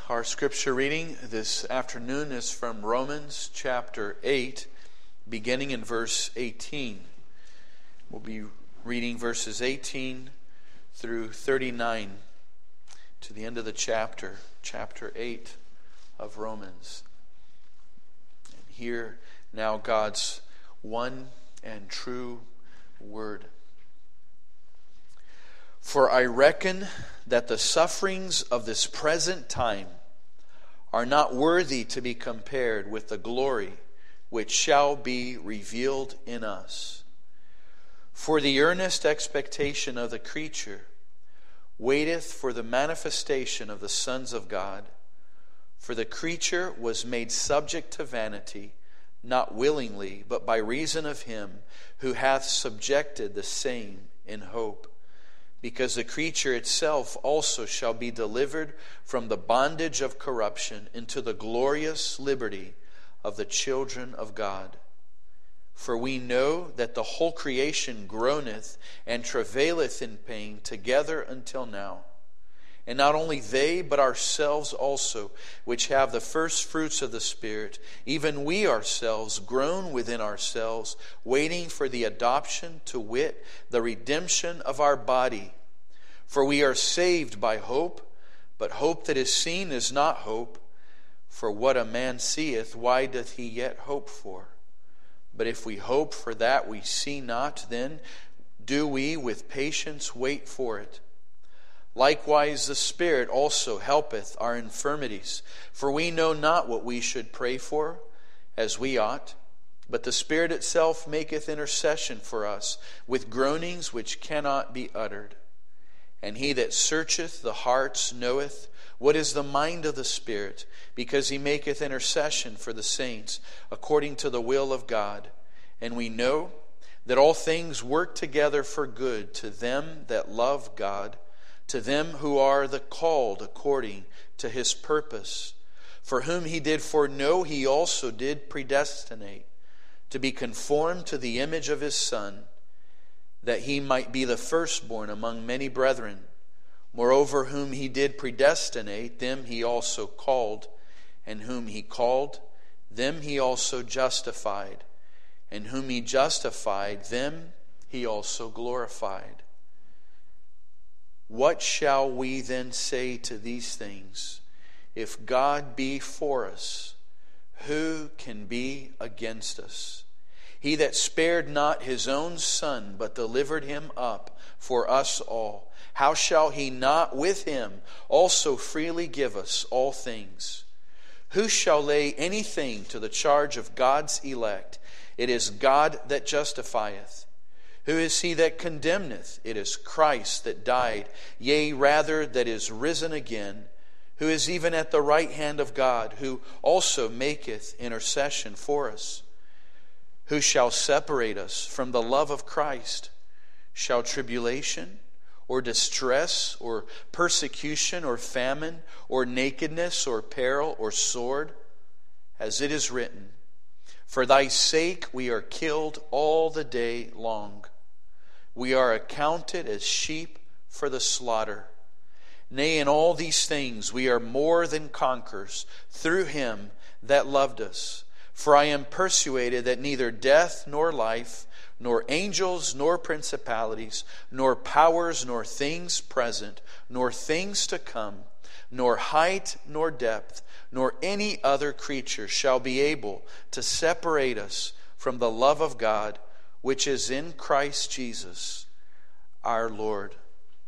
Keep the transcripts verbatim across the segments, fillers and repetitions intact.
Our scripture reading this afternoon is from Romans chapter eight, beginning in verse eighteen. We'll be reading verses eighteen through thirty-nine to the end of the chapter, chapter eight of Romans. And hear now God's one and true word. For I reckon that the sufferings of this present time are not worthy to be compared with the glory which shall be revealed in us. For the earnest expectation of the creature waiteth for the manifestation of the sons of God. For the creature was made subject to vanity, not willingly, but by reason of him who hath subjected the same in hope. Because the creature itself also shall be delivered from the bondage of corruption into the glorious liberty of the children of God. For we know that the whole creation groaneth and travaileth in pain together until now. And not only they, but ourselves also, which have the first fruits of the Spirit, even we ourselves groan within ourselves, waiting for the adoption, to wit, the redemption of our body. For we are saved by hope, but hope that is seen is not hope. For what a man seeth, why doth he yet hope for? But if we hope for that we see not, then do we with patience wait for it. Likewise the Spirit also helpeth our infirmities. For we know not what we should pray for as we ought, but the Spirit itself maketh intercession for us with groanings which cannot be uttered. And he that searcheth the hearts knoweth what is the mind of the Spirit, because he maketh intercession for the saints according to the will of God. And we know that all things work together for good to them that love God, to them who are the called according to his purpose. For whom he did foreknow, he also did predestinate to be conformed to the image of his Son, that he might be the firstborn among many brethren. Moreover, whom he did predestinate, them he also called. And whom he called, them he also justified. And whom he justified, them he also glorified. What shall we then say to these things? If God be for us, who can be against us? He that spared not his own Son, but delivered him up for us all, how shall he not with him also freely give us all things? Who shall lay anything to the charge of God's elect? It is God that justifieth. Who is he that condemneth? It is Christ that died, yea, rather that is risen again, who is even at the right hand of God, who also maketh intercession for us. Who shall separate us from the love of Christ? Shall tribulation, or distress, or persecution, or famine, or nakedness, or peril, or sword? As it is written, for thy sake we are killed all the day long. We are accounted as sheep for the slaughter. Nay, in all these things we are more than conquerors through him that loved us. For I am persuaded that neither death nor life, nor angels nor principalities, nor powers nor things present, nor things to come, nor height nor depth, nor any other creature shall be able to separate us from the love of God, which is in Christ Jesus, our Lord.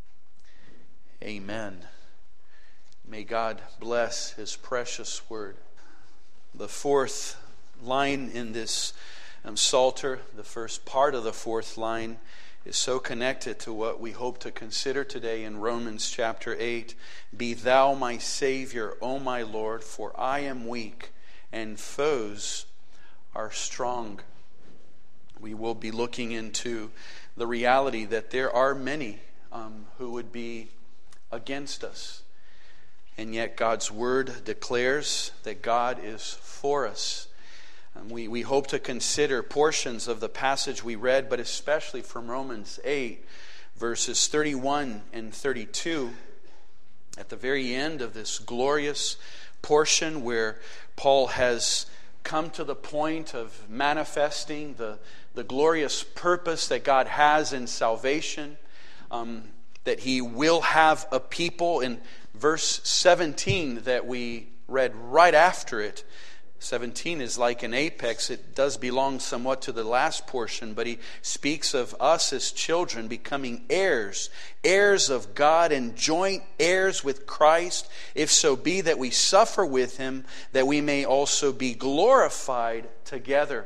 Amen. May God bless his precious word. The fourth line in this um, Psalter, the first part of the fourth line, is so connected to what we hope to consider today in Romans chapter eight. Be thou my Savior, O my Lord, for I am weak, and foes are strong. We will be looking into the reality that there are many um, who would be against us. And yet God's word declares that God is for us. And we, we hope to consider portions of the passage we read, but especially from Romans eight, verses thirty-one and thirty-two. at the very end of this glorious portion where Paul has come to the point of manifesting the, the glorious purpose that God has in salvation, um, that he will have a people. In verse seventeen that we read right after it, seventeen is like an apex. It does belong somewhat to the last portion, but he speaks of us as children becoming heirs, heirs of God and joint heirs with Christ, if so be that we suffer with him, that we may also be glorified together.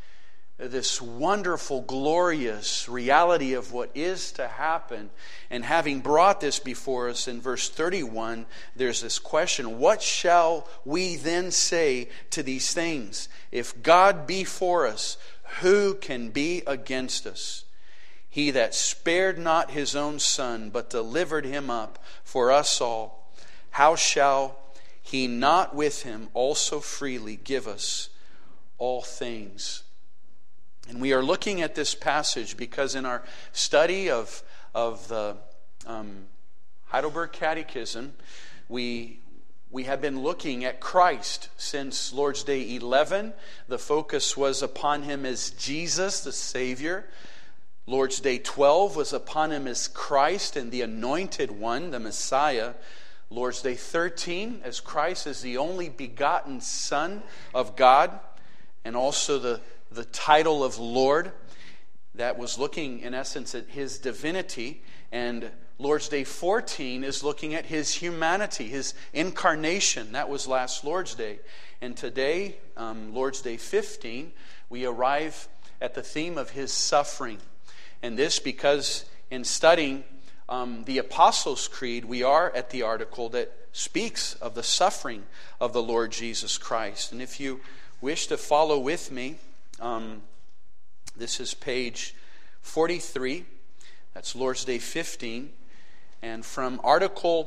This wonderful, glorious reality of what is to happen. And having brought this before us in verse thirty-one, there's this question: what shall we then say to these things? If God be for us, who can be against us? He that spared not his own Son, but delivered him up for us all, how shall he not with him also freely give us all things? And we are looking at this passage because in our study of, of the um, Heidelberg Catechism, we, we have been looking at Christ since Lord's Day eleven. The focus was upon him as Jesus, the Savior. Lord's Day twelve was upon him as Christ and the Anointed One, the Messiah. Lord's Day thirteen as Christ as the only begotten Son of God, and also the the title of Lord. That was looking in essence at his divinity. And Lord's Day fourteen is looking at his humanity, his incarnation. That was last Lord's Day. And today, um, Lord's Day fifteen, we arrive at the theme of his suffering. And this because in studying um, the Apostles' Creed, we are at the article that speaks of the suffering of the Lord Jesus Christ. And if you wish to follow with me, Um, this is page forty-three. That's Lord's Day fifteen. And from article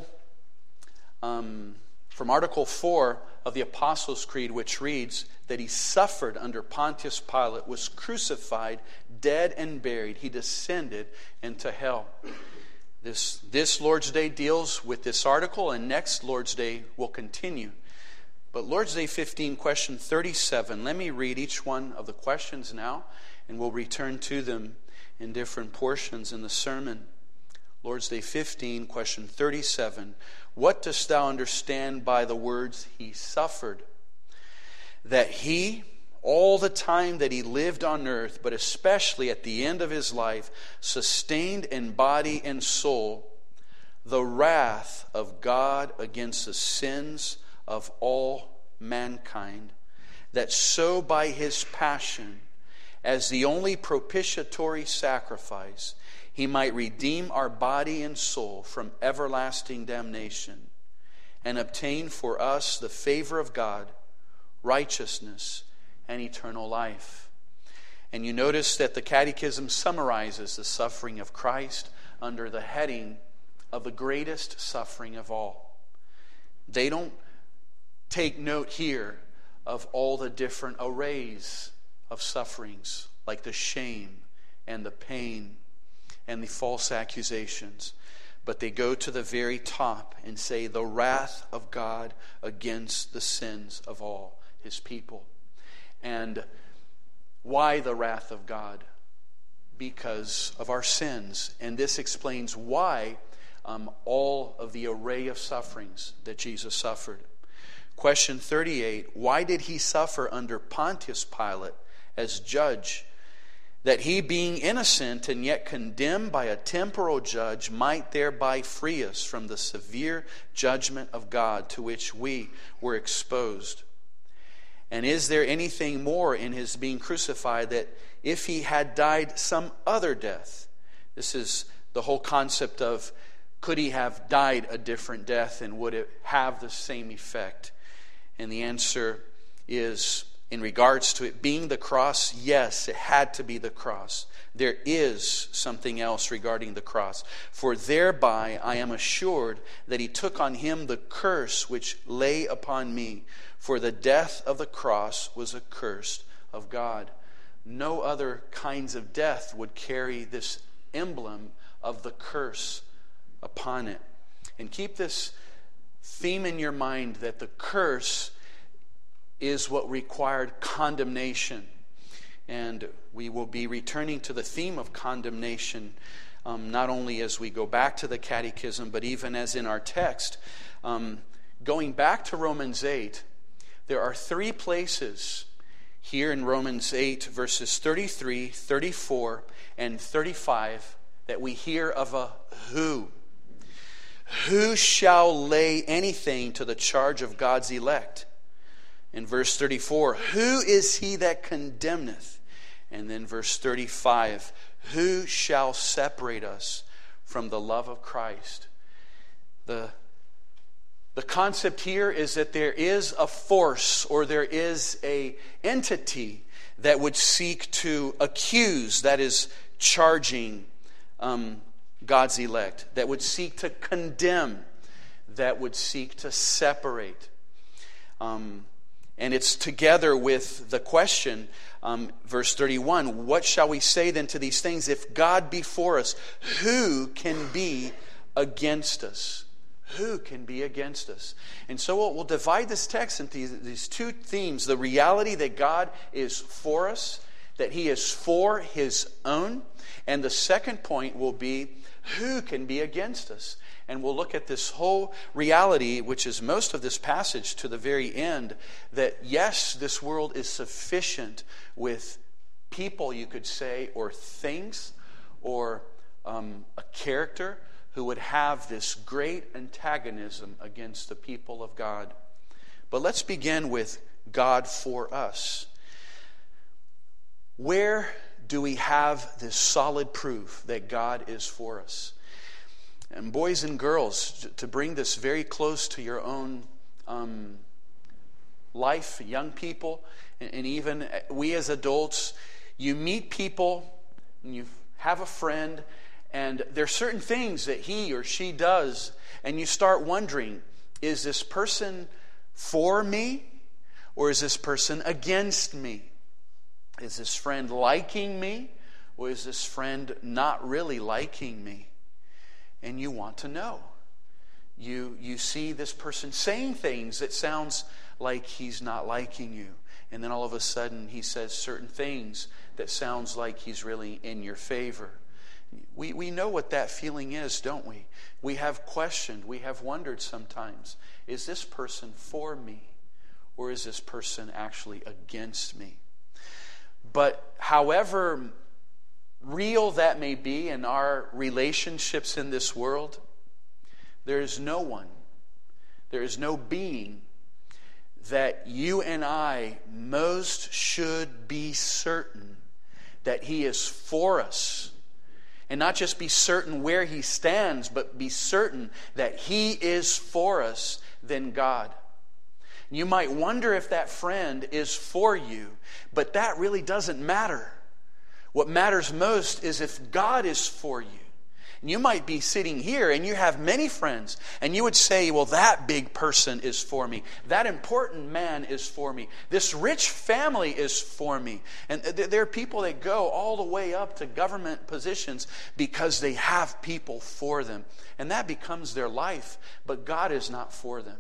um, from article four of the Apostles' Creed, which reads that he suffered under Pontius Pilate, was crucified, dead and buried. He descended into hell. This, this Lord's Day deals with this article, and next Lord's Day will continue. But Lord's Day fifteen, question thirty-seven. Let me read each one of the questions now, and we'll return to them in different portions in the sermon. Lord's Day fifteen, question thirty-seven. What dost thou understand by the words, he suffered? That he, all the time that he lived on earth, but especially at the end of his life, sustained in body and soul the wrath of God against the sins of all mankind, that so by his passion, as the only propitiatory sacrifice, he might redeem our body and soul from everlasting damnation, and obtain for us the favor of God, righteousness, and eternal life. And you notice that the Catechism summarizes the suffering of Christ under the heading of the greatest suffering of all. They don't take note here of all the different arrays of sufferings, like the shame and the pain and the false accusations. But they go to the very top and say the wrath of God against the sins of all his people. And why the wrath of God? Because of our sins. And this explains why um, all of the array of sufferings that Jesus suffered. Question thirty-eight, why did he suffer under Pontius Pilate as judge? That he, being innocent and yet condemned by a temporal judge, might thereby free us from the severe judgment of God to which we were exposed. And is there anything more in his being crucified, that if he had died some other death? This is the whole concept of, could he have died a different death, and would it have the same effect? And the answer is, in regards to it being the cross, yes, it had to be the cross. There is something else regarding the cross. For thereby I am assured that he took on him the curse which lay upon me. For the death of the cross was a curse of God. No other kinds of death would carry this emblem of the curse upon it. And keep this theme in your mind that the curse is what required condemnation. And we will be returning to the theme of condemnation, um, not only as we go back to the catechism, but even as in our text. Um, going back to Romans eight, there are three places here in Romans eight, verses thirty-three, thirty-four, and thirty-five, that we hear of a who. Who shall lay anything to the charge of God's elect? In verse thirty-four, who is he that condemneth? And then verse thirty-five, who shall separate us from the love of Christ? The, the concept here is that there is a force, or there is a entity that would seek to accuse, that is charging um, God's elect, that would seek to condemn, that would seek to separate. Um, and it's together with the question, um, verse thirty-one, what shall we say then to these things? If God be for us, who can be against us? Who can be against us? And so we'll, we'll divide this text into these, these two themes. The reality that God is for us, that He is for His own. And the second point will be, who can be against us? And we'll look at this whole reality, which is most of this passage to the very end, that yes, this world is sufficient with people, you could say, or things, or um, a character who would have this great antagonism against the people of God. But let's begin with God for us. Where do we have this solid proof that God is for us? And boys and girls, to bring this very close to your own um, life, young people, and, and even we as adults, you meet people, and you have a friend, and there are certain things that he or she does, and you start wondering, is this person for me, or is this person against me? Is this friend liking me, or is this friend not really liking me? And you want to know. You you see this person saying things that sounds like he's not liking you. And then all of a sudden he says certain things that sounds like he's really in your favor. We we know what that feeling is, don't we? We have questioned, we have wondered sometimes, is this person for me, or is this person actually against me? But however real that may be in our relationships in this world, there is no one, there is no being that you and I most should be certain that He is for us. And not just be certain where He stands, but be certain that He is for us than God. You might wonder if that friend is for you, but that really doesn't matter. What matters most is if God is for you. And you might be sitting here and you have many friends, and you would say, well, that big person is for me. That important man is for me. This rich family is for me. And there are people that go all the way up to government positions because they have people for them. And that becomes their life, but God is not for them.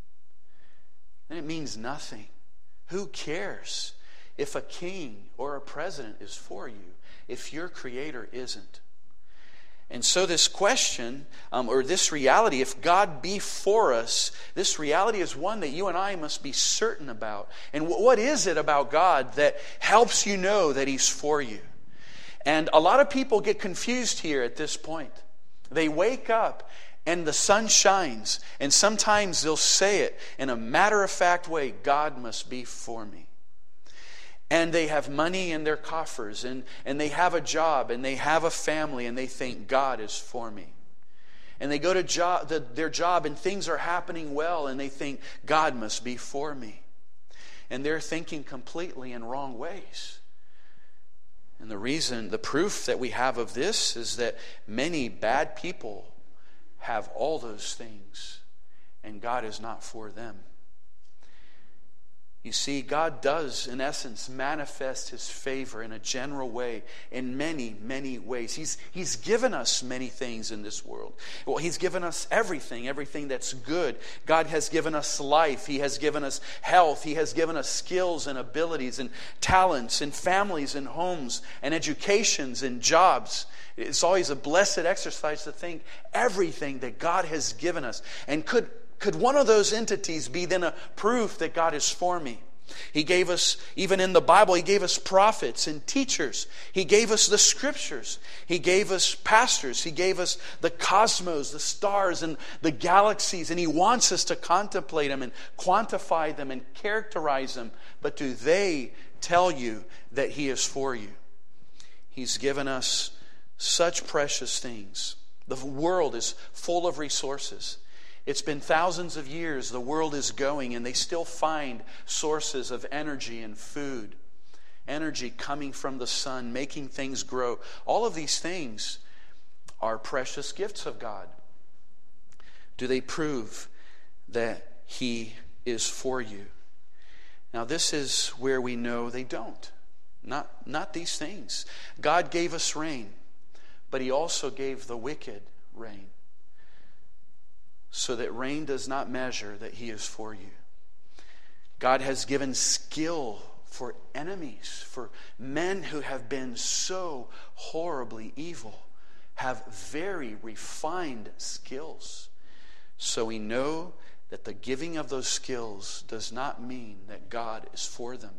And it means nothing. Who cares if a king or a president is for you, if your Creator isn't? And so this question, um, or this reality, if God be for us, this reality is one that you and I must be certain about. And w- what is it about God that helps you know that He's for you? And a lot of people get confused here at this point. They wake up and the sun shines, and sometimes they'll say it in a matter-of-fact way, God must be for me. And they have money in their coffers, and, and they have a job, and they have a family, and they think God is for me. And they go to job, the, their job, and things are happening well, and they think God must be for me. And they're thinking completely in wrong ways. And the reason, the proof that we have of this is that many bad people have all those things, and God is not for them. You see, God does, in essence, manifest His favor in a general way, in many, many ways. He's, he's given us many things in this world. Well, He's given us everything, everything that's good. God has given us life. He has given us health. He has given us skills and abilities and talents and families and homes and educations and jobs. It's always a blessed exercise to think everything that God has given us. And could Could one of those entities be then a proof that God is for me? He gave us, even in the Bible, He gave us prophets and teachers. He gave us the scriptures. He gave us pastors. He gave us the cosmos, the stars and the galaxies. And He wants us to contemplate them and quantify them and characterize them. But do they tell you that He is for you? He's given us such precious things. The world is full of resources. It's been thousands of years the world is going, and they still find sources of energy and food. Energy coming from the sun, making things grow. All of these things are precious gifts of God. Do they prove that He is for you? Now this is where we know they don't. Not, not these things. God gave us rain, but He also gave the wicked rain, so that rain does not measure that He is for you. God has given skill for enemies, for men who have been so horribly evil, have very refined skills. So we know that the giving of those skills does not mean that God is for them.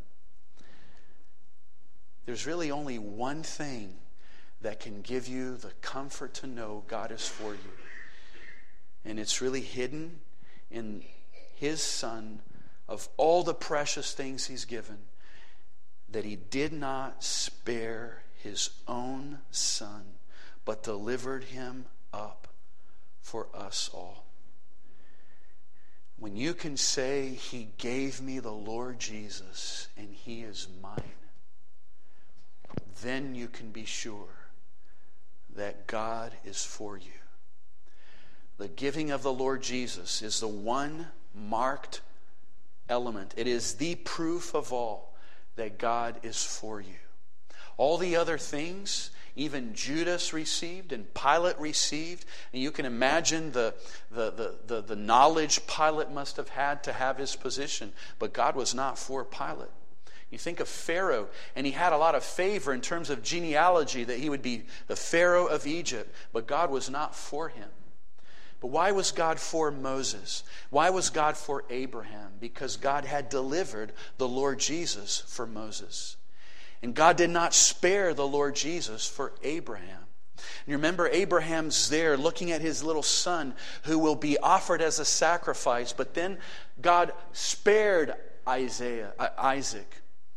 There's really only one thing that can give you the comfort to know God is for you. And it's really hidden in His Son, of all the precious things He's given, that He did not spare His own Son, but delivered Him up for us all. When you can say, He gave me the Lord Jesus and He is mine, then you can be sure that God is for you. The giving of the Lord Jesus is the one marked element. It is the proof of all that God is for you. All the other things, even Judas received and Pilate received, and you can imagine the, the, the, the, the knowledge Pilate must have had to have his position, but God was not for Pilate. You think of Pharaoh, and he had a lot of favor in terms of genealogy, that he would be the Pharaoh of Egypt, but God was not for him. But why was God for Moses? Why was God for Abraham? Because God had delivered the Lord Jesus for Moses. And God did not spare the Lord Jesus for Abraham. And you remember, Abraham's there looking at his little son who will be offered as a sacrifice. But then God spared Isaiah, uh, Isaac.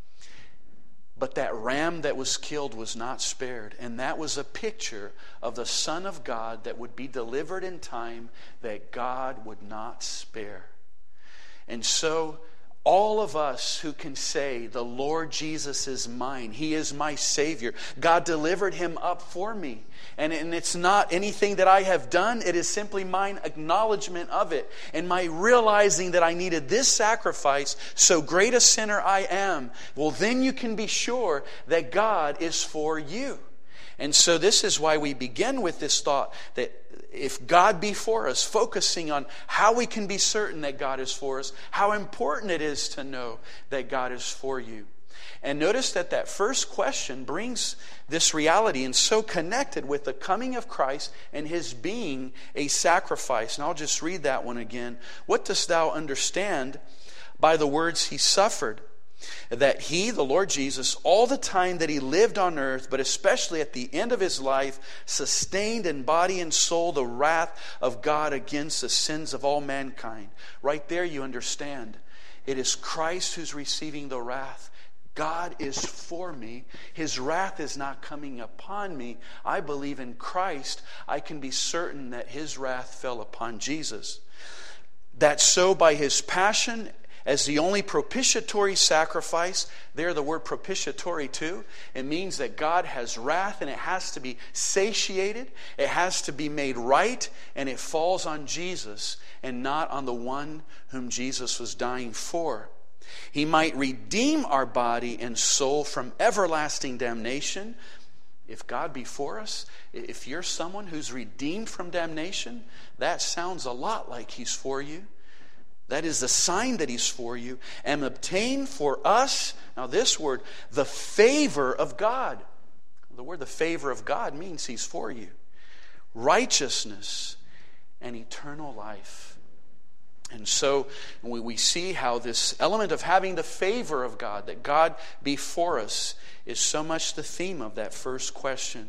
But that ram that was killed was not spared. And that was a picture of the Son of God that would be delivered in time, that God would not spare. And so all of us who can say, the Lord Jesus is mine, He is my Savior, God delivered Him up for me. And, and it's not anything that I have done, it is simply mine acknowledgement of it. And my realizing that I needed this sacrifice, so great a sinner I am. Well, then you can be sure that God is for you. And so this is why we begin with this thought that if God be for us, focusing on how we can be certain that God is for us, how important it is to know that God is for you. And notice that that first question brings this reality and so connected with the coming of Christ and His being a sacrifice. And I'll just read that one again. What dost thou understand by the words He suffered? That He, the Lord Jesus, all the time that He lived on earth, but especially at the end of His life, sustained in body and soul the wrath of God against the sins of all mankind. Right there you understand. It is Christ who's receiving the wrath. God is for me. His wrath is not coming upon me. I believe in Christ. I can be certain that His wrath fell upon Jesus. That so by His passion as the only propitiatory sacrifice, there the word propitiatory too, it means that God has wrath and it has to be satiated, it has to be made right, and it falls on Jesus and not on the one whom Jesus was dying for. He might redeem our body and soul from everlasting damnation. If God be for us, if you're someone who's redeemed from damnation, that sounds a lot like He's for you. That is the sign that He's for you. And obtain for us, now this word, the favor of God. The word the favor of God means He's for you. Righteousness and eternal life. And so we, we see how this element of having the favor of God, that God be for us, is so much the theme of that first question.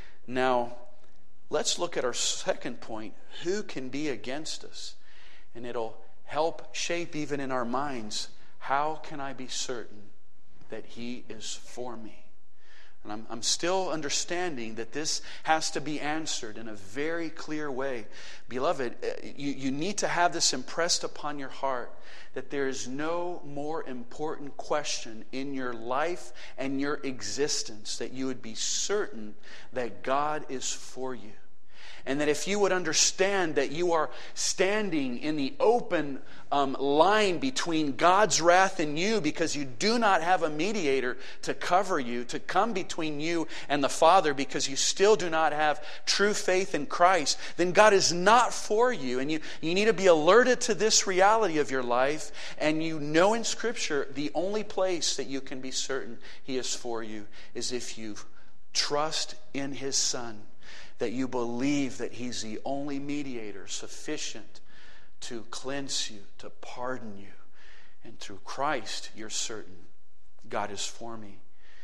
Now, let's look at our second point. Who can be against us? And it'll help shape even in our minds, how can I be certain that He is for me? And I'm, I'm still understanding that this has to be answered in a very clear way. Beloved, you, you need to have this impressed upon your heart, that there is no more important question in your life and your existence that you would be certain that God is for you. And that if you would understand that you are standing in the open um, line between God's wrath and you, because you do not have a mediator to cover you, to come between you and the Father, because you still do not have true faith in Christ, then God is not for you. And you, you need to be alerted to this reality of your life. And you know in Scripture, the only place that you can be certain He is for you is if you trust in His Son. That you believe that He's the only mediator sufficient to cleanse you, to pardon you. And through Christ, you're certain God is for me.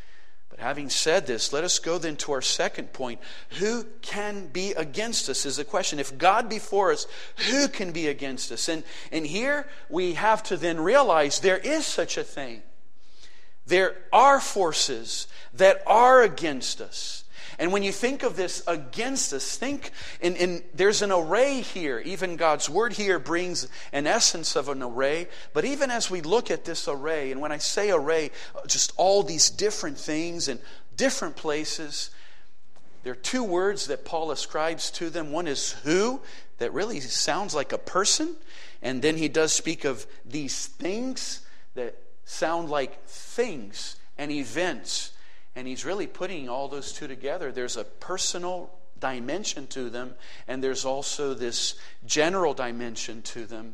But having said this, let us go then to our second point. Who can be against us is the question. If God be for us, who can be against us? And, and here we have to then realize there is such a thing. There are forces that are against us. And when you think of this against us, think, in, in, there's an array here. Even God's Word here brings an essence of an array. But even as we look at this array, and when I say array, just all these different things in different places, there are two words that Paul ascribes to them. One is who, that really sounds like a person. And then he does speak of these things that sound like things and events. And he's really putting all those two together. There's a personal dimension to them, and there's also this general dimension to them.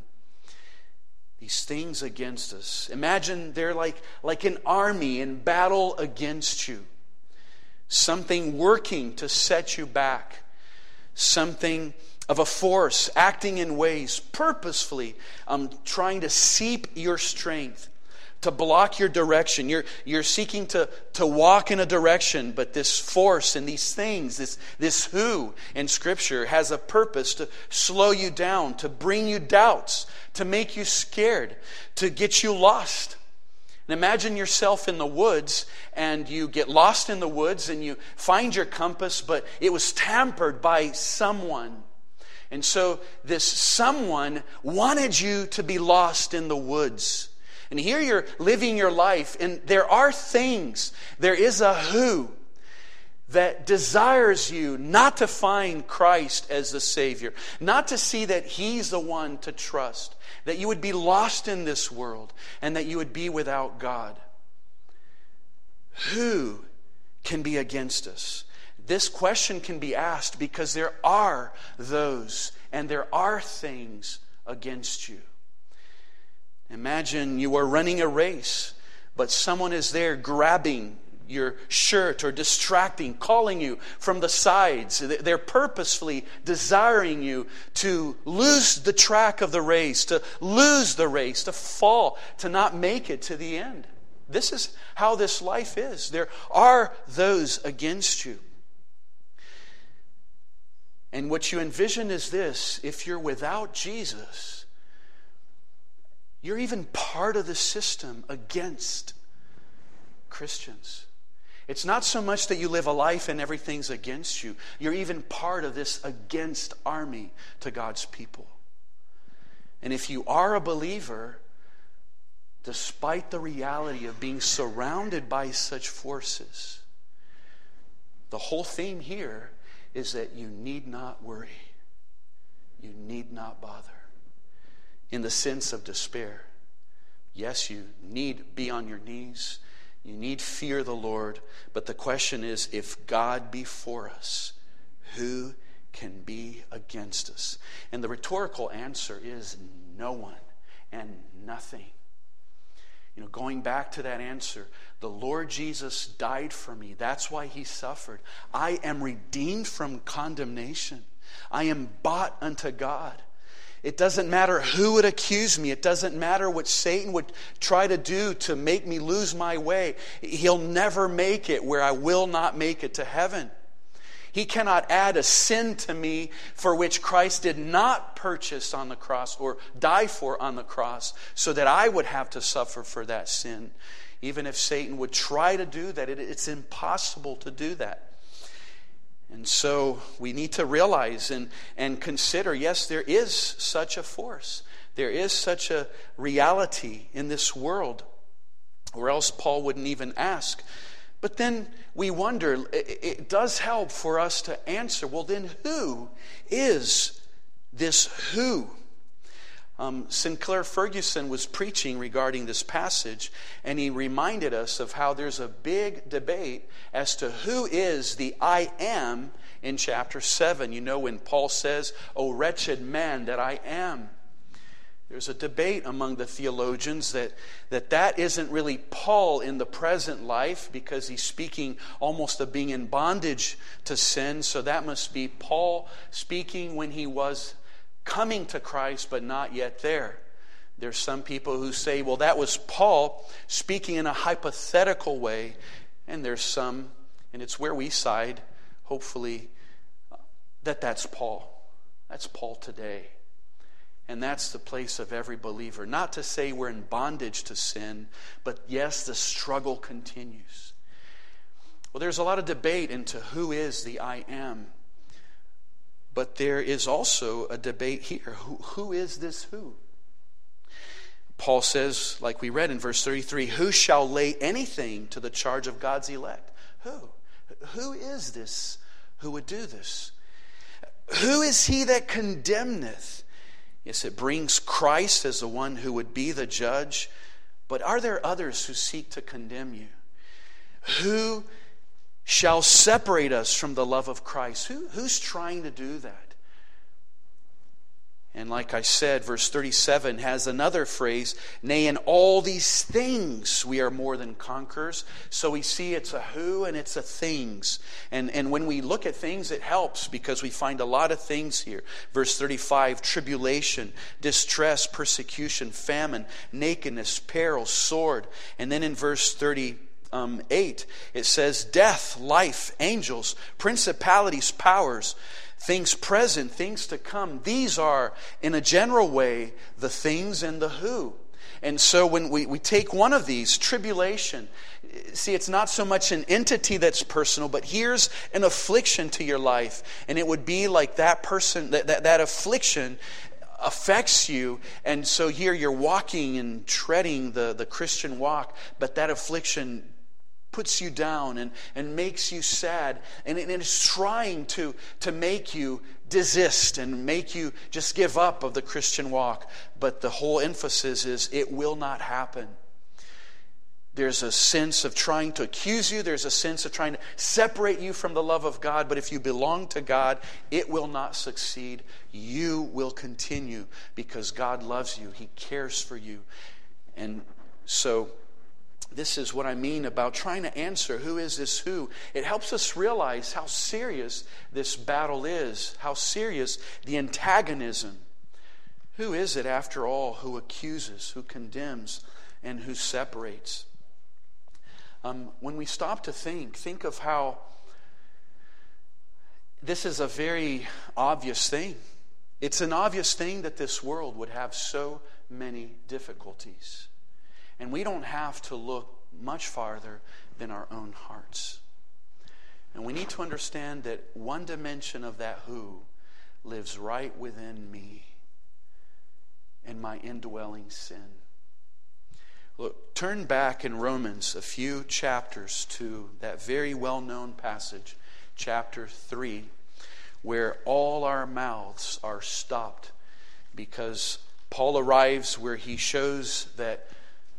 These things against us. Imagine they're like, like an army in battle against you. Something working to set you back. Something of a force acting in ways purposefully um, trying to seep your strength, to block your direction. You're, you're seeking to, to walk in a direction, but this force and these things, this, this who in Scripture has a purpose to slow you down, to bring you doubts, to make you scared, to get you lost. And imagine yourself in the woods, and you get lost in the woods, and you find your compass, but it was tampered by someone. And so this someone wanted you to be lost in the woods. And here you're living your life, and there are things, there is a who that desires you not to find Christ as the Savior, not to see that He's the one to trust, that you would be lost in this world, and that you would be without God. Who can be against us? This question can be asked because there are those and there are things against you. Imagine you are running a race, but someone is there grabbing your shirt or distracting, calling you from the sides. They're purposefully desiring you to lose the track of the race, to lose the race, to fall, to not make it to the end. This is how this life is. There are those against you. And what you envision is this: if you're without Jesus, you're even part of the system against Christians. It's not so much that you live a life and everything's against you. You're even part of this against army to God's people. And if you are a believer, despite the reality of being surrounded by such forces, the whole theme here is that you need not worry. You need not bother. In the sense of despair. Yes, you need be on your knees. You need fear the Lord. But the question is, if God be for us, who can be against us? And the rhetorical answer is no one and nothing. You know, going back to that answer, the Lord Jesus died for me. That's why he suffered. I am redeemed from condemnation. I am bought unto God. It doesn't matter who would accuse me. It doesn't matter what Satan would try to do to make me lose my way. He'll never make it where I will not make it to heaven. He cannot add a sin to me for which Christ did not purchase on the cross or die for on the cross, so that I would have to suffer for that sin. Even if Satan would try to do that, it, it's impossible to do that. And so we need to realize and, and consider, yes, there is such a force. There is such a reality in this world, or else Paul wouldn't even ask. But then we wonder, it, it does help for us to answer, well then who is this who? Um, Sinclair Ferguson was preaching regarding this passage, and he reminded us of how there's a big debate as to who is the I am in chapter seven. You know, when Paul says, "O wretched man that I am." There's a debate among the theologians that, that that isn't really Paul in the present life, because he's speaking almost of being in bondage to sin. So that must be Paul speaking when he was coming to Christ but not yet there. There's some people who say, well, that was Paul speaking in a hypothetical way. And there's some, and it's where we side, hopefully, that that's Paul. That's Paul today. And that's the place of every believer. Not to say we're in bondage to sin, but yes, the struggle continues. Well, there's a lot of debate into who is the I am. But there is also a debate here. Who, who is this who? Paul says, like we read in verse thirty-three, who shall lay anything to the charge of God's elect? Who? Who is this who would do this? Who is he that condemneth? Yes, it brings Christ as the one who would be the judge. But are there others who seek to condemn you? Who shall separate us from the love of Christ? Who, who's trying to do that? And like I said, verse thirty-seven has another phrase, nay, in all these things we are more than conquerors. So we see it's a who and it's a things. And, and when we look at things, it helps because we find a lot of things here. Verse thirty-five, tribulation, distress, persecution, famine, nakedness, peril, sword. And then in verse thirty-eight, Um, eight, it says death, life, angels, principalities, powers, things present, things to come. These are, in a general way, the things and the who. And so when we, we take one of these, tribulation, see, it's not so much an entity that's personal, but here's an affliction to your life. And it would be like that person, that, that, that affliction affects you, and so here you're walking and treading the, the Christian walk, but that affliction puts you down and, and makes you sad, and it is trying to, to make you desist and make you just give up of the Christian walk. But the whole emphasis is it will not happen. There's a sense of trying to accuse you. There's a sense of trying to separate you from the love of God. But if you belong to God, it will not succeed. You will continue because God loves you. He cares for you. And so this is what I mean about trying to answer who is this who. It helps us realize how serious this battle is, how serious the antagonism. Who is it, after all, who accuses, who condemns, and who separates? Um, when we stop to think, think of how this is a very obvious thing. It's an obvious thing that this world would have so many difficulties. And we don't have to look much farther than our own hearts. And we need to understand that one dimension of that who lives right within me and my indwelling sin. Look, turn back in Romans a few chapters to that very well-known passage, chapter three, where all our mouths are stopped because Paul arrives where he shows that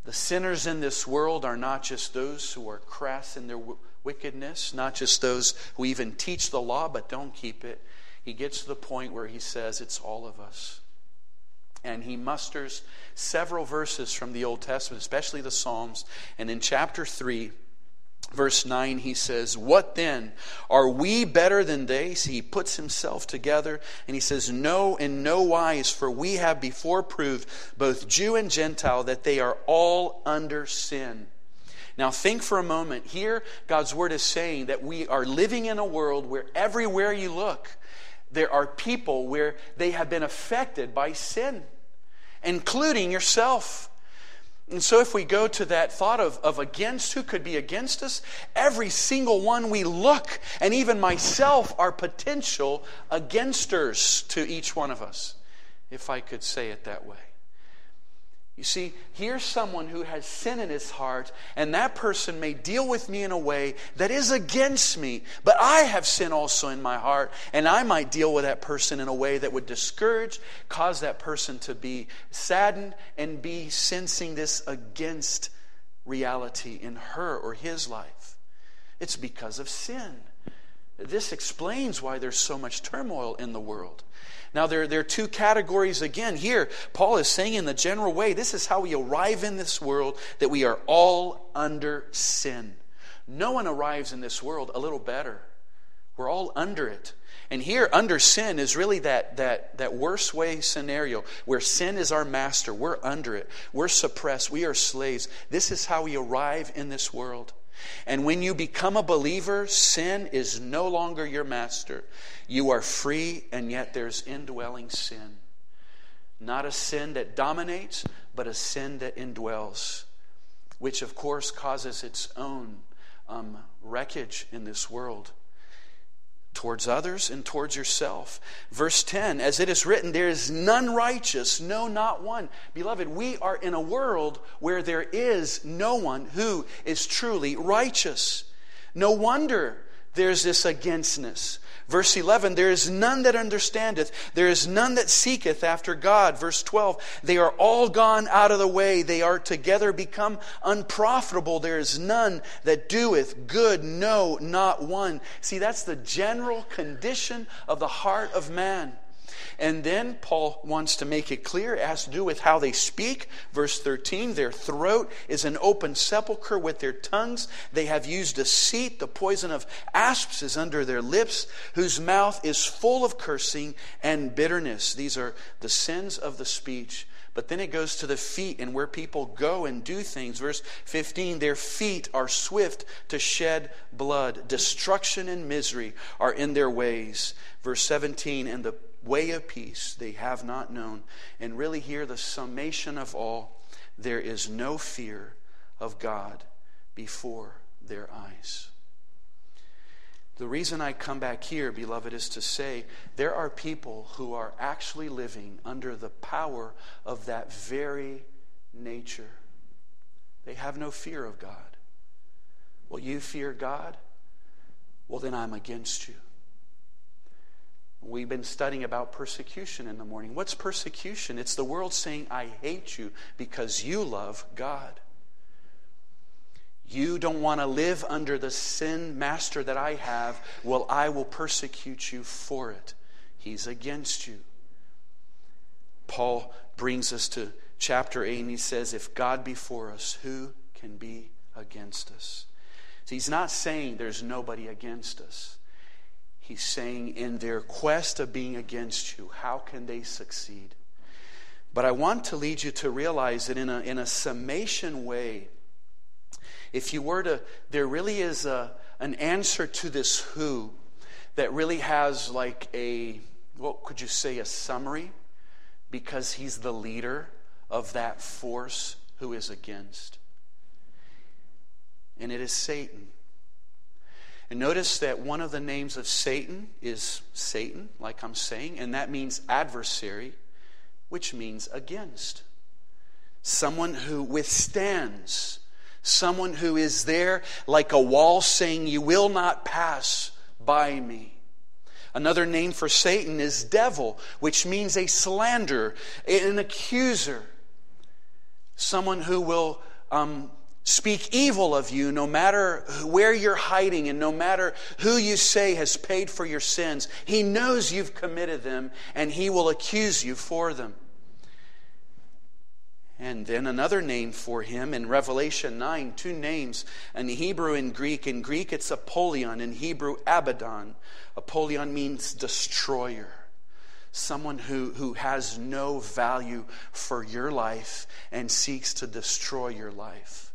The sinners in this world are not just those who are crass in their w- wickedness, not just those who even teach the law but don't keep it. He gets to the point where he says it's all of us. And he musters several verses from the Old Testament, especially the Psalms. And in chapter three, verse nine, he says, "What then? Are we better than they?" So he puts himself together and he says, "No, in no wise, for we have before proved, both Jew and Gentile, that they are all under sin." Now think for a moment. Here, God's word is saying that we are living in a world where everywhere you look, there are people where they have been affected by sin, including yourself. And so if we go to that thought of, of against, who could be against us? Every single one we look, and even myself, are potential againsters to each one of us, if I could say it that way. You see, here's someone who has sin in his heart, and that person may deal with me in a way that is against me, but I have sin also in my heart, and I might deal with that person in a way that would discourage, cause that person to be saddened, and be sensing this against reality in her or his life. It's because of sin. This explains why there's so much turmoil in the world. Now, there, there are two categories again. Here, Paul is saying in the general way, this is how we arrive in this world, that we are all under sin. No one arrives in this world a little better. We're all under it. And here, under sin is really that, that, that worst way scenario where sin is our master. We're under it. We're suppressed. We are slaves. This is how we arrive in this world. And when you become a believer, sin is no longer your master. You are free, and yet there's indwelling sin. Not a sin that dominates, but a sin that indwells, which of course causes its own um, wreckage in this world, towards others and towards yourself. Verse ten, "As it is written, there is none righteous, no, not one." Beloved, we are in a world where there is no one who is truly righteous. No wonder there's this againstness. Verse eleven, "There is none that understandeth, there is none that seeketh after God." Verse twelve, "They are all gone out of the way, they are together become unprofitable. There is none that doeth good, no, not one." See, that's the general condition of the heart of man. And then Paul wants to make it clear. It has to do with how they speak. Verse thirteen, "Their throat is an open sepulchre, with their tongues they have used deceit. The poison of asps is under their lips, whose mouth is full of cursing and bitterness." These are the sins of the speech. But then it goes to the feet and where people go and do things. Verse fifteen, "Their feet are swift to shed blood. Destruction and misery are in their ways." Verse seventeen, "And the way of peace they have not known." And really here, the summation of all, there is no fear of God before their eyes. The reason I come back here, beloved, is to say there are people who are actually living under the power of that very nature. They have no fear of God. Well, you fear God? Well, then I'm against you. We've been studying about persecution in the morning. What's persecution? It's the world saying, "I hate you because you love God. You don't want to live under the sin master that I have. Well, I will persecute you for it." He's against you. Paul brings us to chapter eight, and he says, if God be for us, who can be against us? So he's not saying there's nobody against us. He's saying in their quest of being against you, how can they succeed? But I want to lead you to realize that in a, in a summation way, if you were to, there really is a, an answer to this who that really has like a, what could you say, a summary? Because he's the leader of that force who is against. And it is Satan. And notice that one of the names of Satan is Satan, like I'm saying, and that means adversary, which means against. Someone who withstands. Someone who is there like a wall saying, you will not pass by me. Another name for Satan is devil, which means a slanderer, an accuser. Someone who will um, speak evil of you, no matter where you're hiding and no matter who you say has paid for your sins. He knows you've committed them, and he will accuse you for them. And then another name for him in Revelation nine, two names, in Hebrew and Greek. In Greek it's Apollyon, in Hebrew Abaddon. Apollyon means destroyer. Someone who, who has no value for your life and seeks to destroy your life.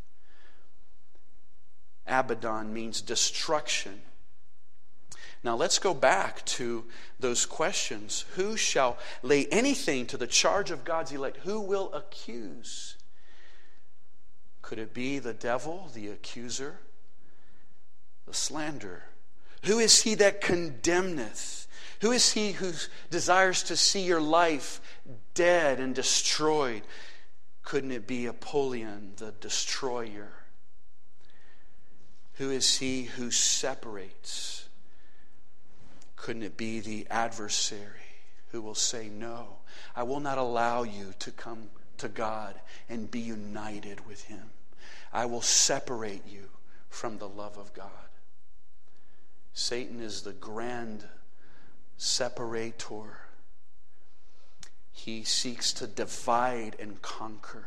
Abaddon means destruction. Now let's go back to those questions. Who shall lay anything to the charge of God's elect? Who will accuse? Could it be the devil, the accuser, the slanderer? Who is he that condemneth? Who is he who desires to see your life dead and destroyed? Couldn't it be Apollyon, the destroyer? Who is he who separates? Couldn't it be the adversary who will say, no, I will not allow you to come to God and be united with him. I will separate you from the love of God. Satan is the grand separator. He seeks to divide and conquer.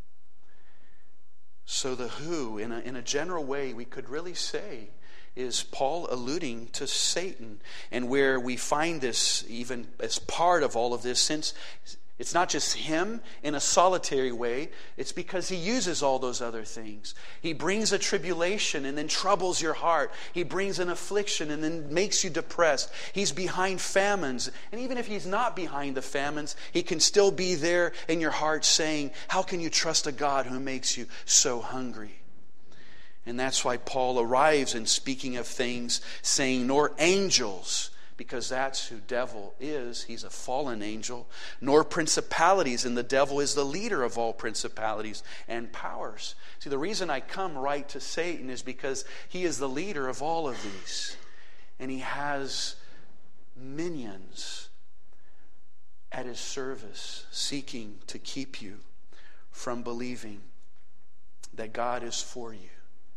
So the who, in a, in a general way, we could really say, is Paul alluding to Satan. And where we find this even as part of all of this, since it's not just him in a solitary way, it's because he uses all those other things. He brings a tribulation and then troubles your heart. He brings an affliction and then makes you depressed. He's behind famines. And even if he's not behind the famines, he can still be there in your heart saying, how can you trust a God who makes you so hungry? And that's why Paul arrives in speaking of things, saying, nor angels, because that's who devil is. He's a fallen angel. Nor principalities, and the devil is the leader of all principalities and powers. See, the reason I come right to Satan is because he is the leader of all of these. And he has minions at his service, seeking to keep you from believing that God is for you.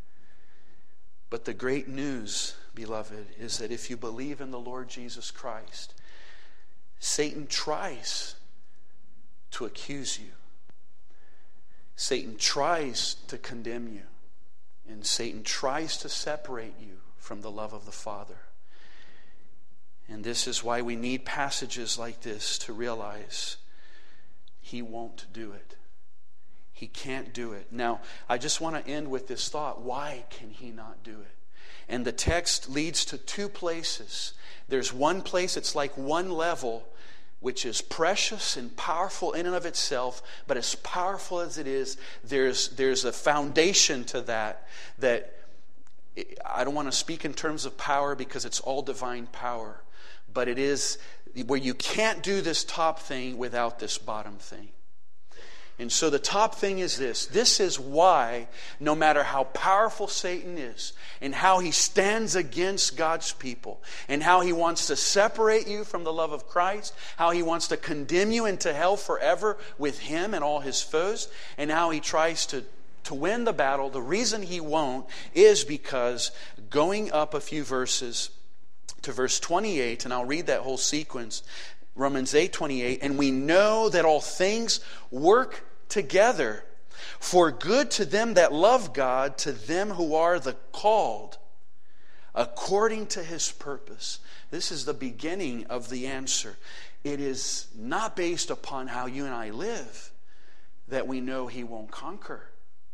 But the great news, beloved, is that if you believe in the Lord Jesus Christ, Satan tries to accuse you. Satan tries to condemn you. And Satan tries to separate you from the love of the Father. And this is why we need passages like this to realize he won't do it. He can't do it. Now, I just want to end with this thought. Why can he not do it? And the text leads to two places. There's one place, it's like one level, which is precious and powerful in and of itself, but as powerful as it is, there's, there's a foundation to that, that I don't want to speak in terms of power because it's all divine power, but it is where you can't do this top thing without this bottom thing. And so the top thing is this. This is why, no matter how powerful Satan is, and how he stands against God's people, and how he wants to separate you from the love of Christ, how he wants to condemn you into hell forever with him and all his foes, and how he tries to, to win the battle, the reason he won't is because going up a few verses to verse twenty-eight, and I'll read that whole sequence, Romans eight twenty-eight, and we know that all things work together for good to them that love God, to them who are the called according to his purpose. This is the beginning of the answer. It is not based upon how you and I live that we know he won't conquer.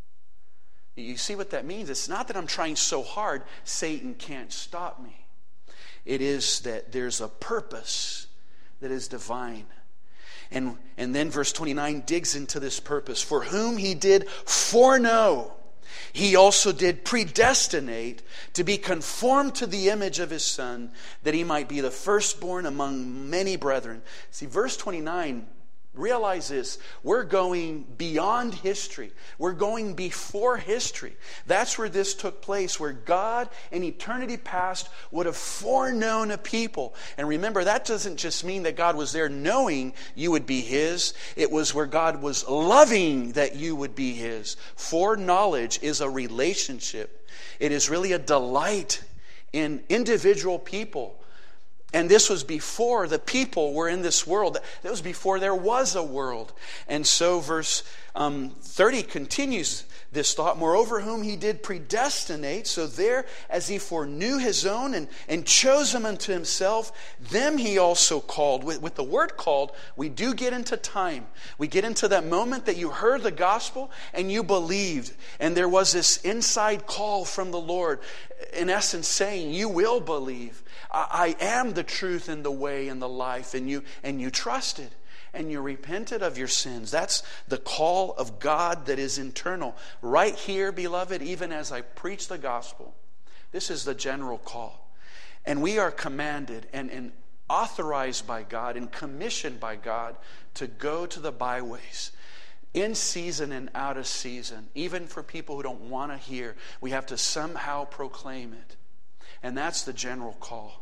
You see what that means? It's not that I'm trying so hard, Satan can't stop me. It is that there's a purpose that is divine. And, and then verse twenty-nine digs into this purpose. For whom he did foreknow, he also did predestinate to be conformed to the image of his Son, that he might be the firstborn among many brethren. See, verse twenty-nine realize this. We're going beyond history. We're going before history. That's where this took place, where God in eternity past would have foreknown a people. And remember, that doesn't just mean that God was there knowing you would be His. It was where God was loving that you would be His. Foreknowledge is a relationship. It is really a delight in individual people. And this was before the people were in this world. That was before there was a world. And so verse um, thirty continues this thought. Moreover, whom He did predestinate, so there as He foreknew His own and, and chose them unto Himself, them He also called. With, with the word called, we do get into time. We get into that moment that you heard the gospel and you believed. And there was this inside call from the Lord, in essence saying, you will believe. I, I am the truth and the way and the life. And you, and you trusted. And you repented of your sins. That's the call of God that is internal. Right here, beloved, even as I preach the gospel, this is the general call. And we are commanded and, and authorized by God and commissioned by God to go to the byways, in season and out of season. Even for people who don't want to hear, we have to somehow proclaim it. And that's the general call.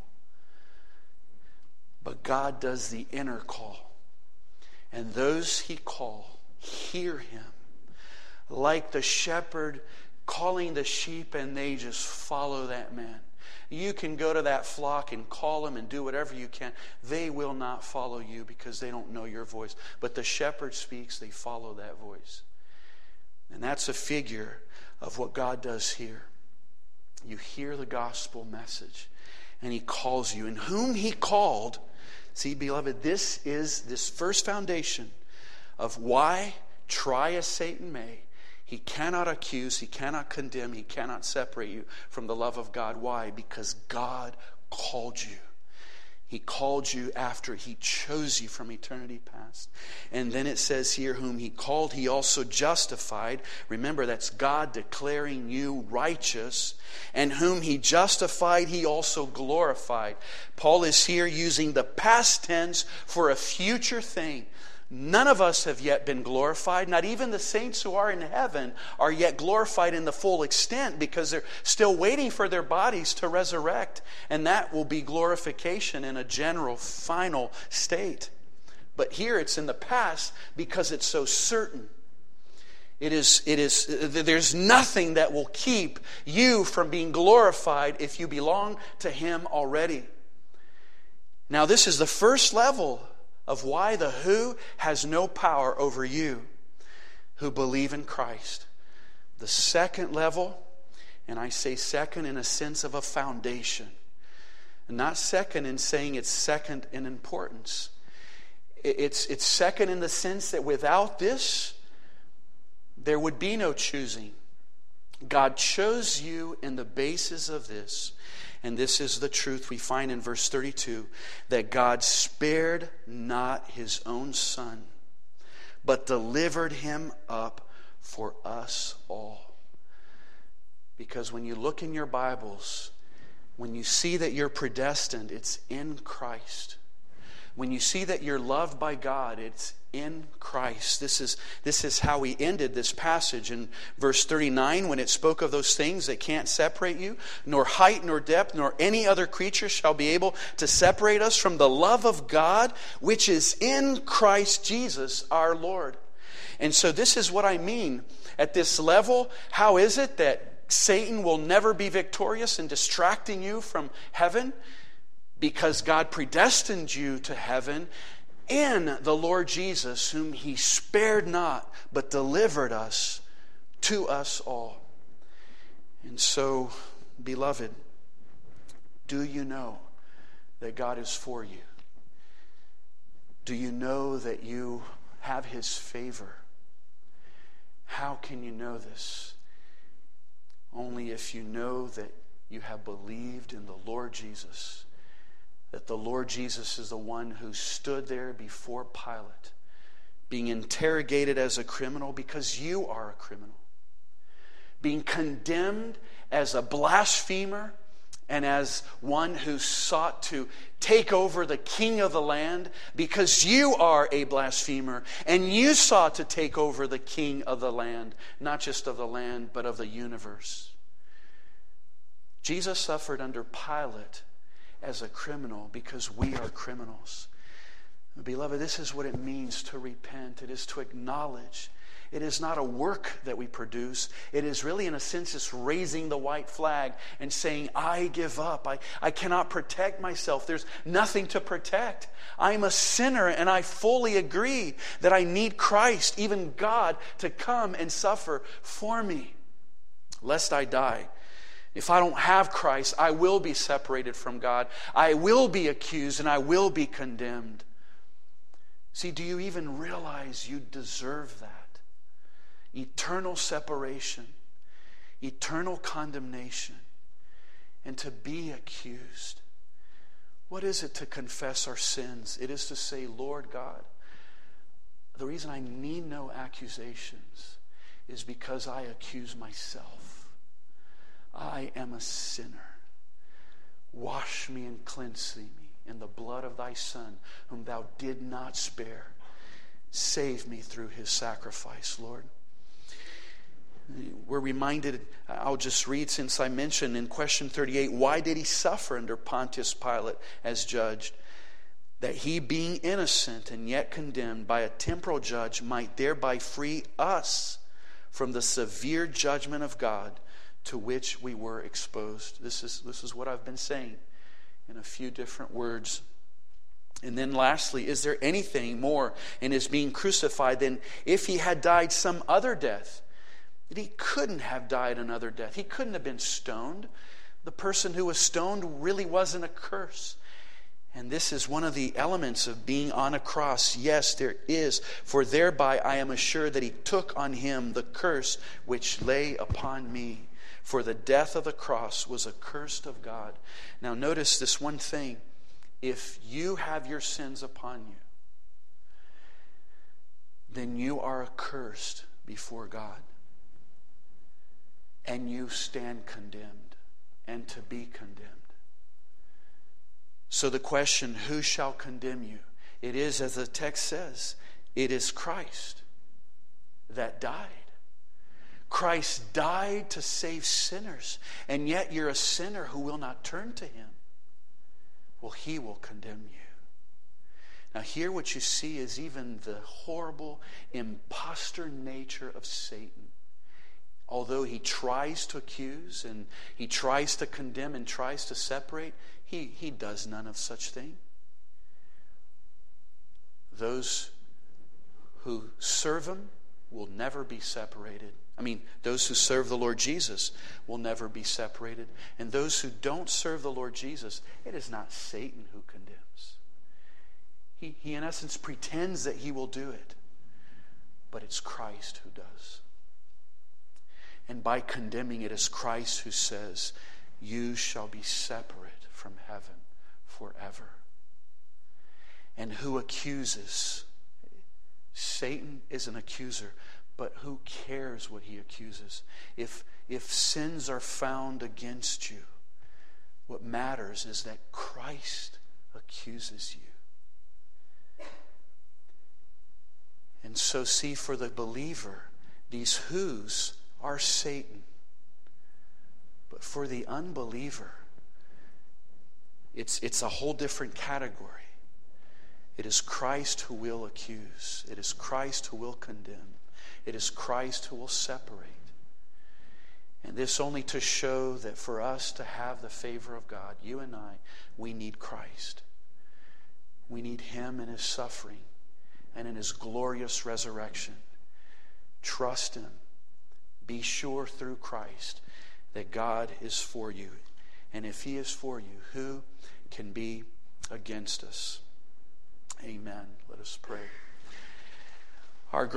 But God does the inner call. And those He call hear Him, like the shepherd calling the sheep, and they just follow that man. You can go to that flock and call them and do whatever you can. They will not follow you because they don't know your voice. But the shepherd speaks, they follow that voice. And that's a figure of what God does here. You hear the gospel message, and He calls you. And whom He called... See, beloved, this is this first foundation of why, try as Satan may, he cannot accuse, he cannot condemn, he cannot separate you from the love of God. Why? Because God called you. He called you after He chose you from eternity past. And then it says here, whom He called, He also justified. Remember, that's God declaring you righteous. And whom He justified, He also glorified. Paul is here using the past tense for a future thing. None of us have yet been glorified. Not even the saints who are in heaven are yet glorified in the full extent, because they're still waiting for their bodies to resurrect. And that will be glorification in a general, final state. But here it's in the past because it's so certain. It is, it is, there's nothing that will keep you from being glorified if you belong to Him already. Now, this is the first level of why the who has no power over you who believe in Christ. The second level, and I say second in a sense of a foundation, and not second in saying it's second in importance. It's, it's second in the sense that without this, there would be no choosing. God chose you in the basis of this. And this is the truth we find in verse thirty-two, that God spared not His own Son, but delivered Him up for us all. Because when you look in your Bibles, when you see that you're predestined, it's in Christ. When you see that you're loved by God, it's in Christ. This is, this is how we ended this passage in verse thirty-nine, when it spoke of those things that can't separate you. Nor height, nor depth, nor any other creature shall be able to separate us from the love of God, which is in Christ Jesus our Lord. And so this is what I mean. At this level, how is it that Satan will never be victorious in distracting you from heaven? Because God predestined you to heaven in the Lord Jesus, whom He spared not, but delivered us to us all. And so, beloved, do you know that God is for you? Do you know that you have His favor? How can you know this? Only if you know that you have believed in the Lord Jesus. That the Lord Jesus is the one who stood there before Pilate, being interrogated as a criminal because you are a criminal, being condemned as a blasphemer and as one who sought to take over the king of the land, because you are a blasphemer and you sought to take over the king of the land, not just of the land, but of the universe. Jesus suffered under Pilate as a criminal because we are criminals. Beloved, this is what it means to repent. It is to acknowledge. It is not a work that we produce. It is really, in a sense, just raising the white flag and saying, I give up. I, I cannot protect myself. There's nothing to protect. I'm a sinner, and I fully agree that I need Christ, even God, to come and suffer for me, lest I die. If I don't have Christ, I will be separated from God. I will be accused, and I will be condemned. See, do you even realize you deserve that? Eternal separation, eternal condemnation, and to be accused. What is it to confess our sins? It is to say, Lord God, the reason I need no accusations is because I accuse myself. I am a sinner. Wash me and cleanse me in the blood of thy Son, whom thou did not spare. Save me through his sacrifice, Lord. We're reminded, I'll just read since I mentioned in question thirty-eight, why did he suffer under Pontius Pilate as judge? That he, being innocent and yet condemned by a temporal judge, might thereby free us from the severe judgment of God to which we were exposed. This is, this is what I've been saying in a few different words. And then lastly, is there anything more in his being crucified than if he had died some other death? That he couldn't have died another death. He couldn't have been stoned. The person who was stoned really wasn't a curse. And this is one of the elements of being on a cross. Yes, there is. For thereby I am assured that he took on him the curse which lay upon me. For the death of the cross was accursed of God. Now notice this one thing. If you have your sins upon you, then you are accursed before God. And you stand condemned and to be condemned. So the question, who shall condemn you? It is, as the text says, it is Christ that died. Christ died to save sinners, and yet you're a sinner who will not turn to him. Well, he will condemn you. Now here what you see is even the horrible imposter nature of Satan. Although he tries to accuse and he tries to condemn and tries to separate, he, he does none of such thing. Those who serve him will never be separated. I mean, those who serve the Lord Jesus will never be separated. And those who don't serve the Lord Jesus, it is not Satan who condemns. He, he in essence pretends that he will do it. But it's Christ who does. And by condemning, it is Christ who says, you shall be separate from heaven forever. And who accuses? Satan is an accuser, but who cares what he accuses? If, if sins are found against you, what matters is that Christ accuses you. And so see, for the believer, these whos are Satan. But for the unbeliever, it's, it's a whole different category. It is Christ who will accuse. It is Christ who will condemn. It is Christ who will separate. And this only to show that for us to have the favor of God, you and I, we need Christ. We need him in his suffering and in his glorious resurrection. Trust him. Be sure through Christ that God is for you. And if he is for you, who can be against us? Amen. Let us pray. Our